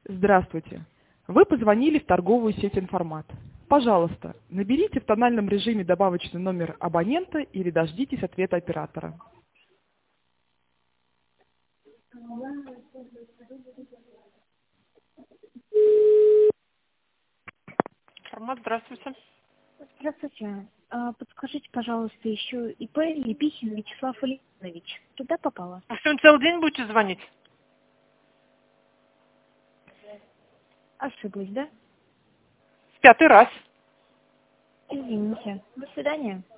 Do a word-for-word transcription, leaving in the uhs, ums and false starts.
Здравствуйте. Вы позвонили в торговую сеть «Информат». Пожалуйста, наберите в тональном режиме добавочный номер абонента или дождитесь ответа оператора. Формат, здравствуйте. Здравствуйте. А, Подскажите, пожалуйста, еще ИП Лепихин Вячеслав Ильинович. Туда попала? Вы сегодня целый день будете звонить? Ошиблась, да? В пятый раз. Извините. До свидания.